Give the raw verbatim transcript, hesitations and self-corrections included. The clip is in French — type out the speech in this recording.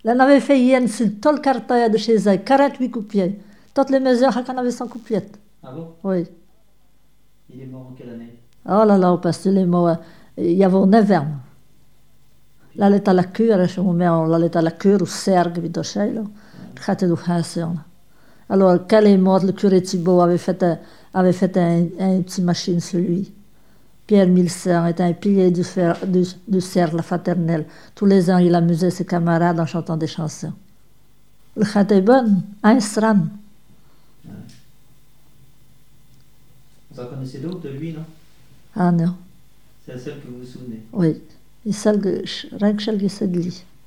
Là, on avait fait hier sur tout le cartail de chez eux, quarante-huit coupiers. Toutes les mesures, on avait cent coupiers. Ah bon? Oui. Il est mort en quelle année? Oh là là, parce que les mots, il y avait neuf ans. Là, l'état la cure, je me mets en l'état la cure, ou sergue, vite au chai, là. Khate du hansen. Alors, quand il est mort, le curé Thibault avait fait, un, avait fait un, un petit machine sur lui. Pierre Milser était un pilier du, fer, du, du cercle fraternel. Tous les ans, il amusait ses camarades en chantant des chansons. Le khate est bon, un stran. Ouais. Vous en connaissez d'autres de lui, non? Ah non. C'est la seule que vous vous souvenez? Oui. Et celle que, rien que celle qui s'est dit.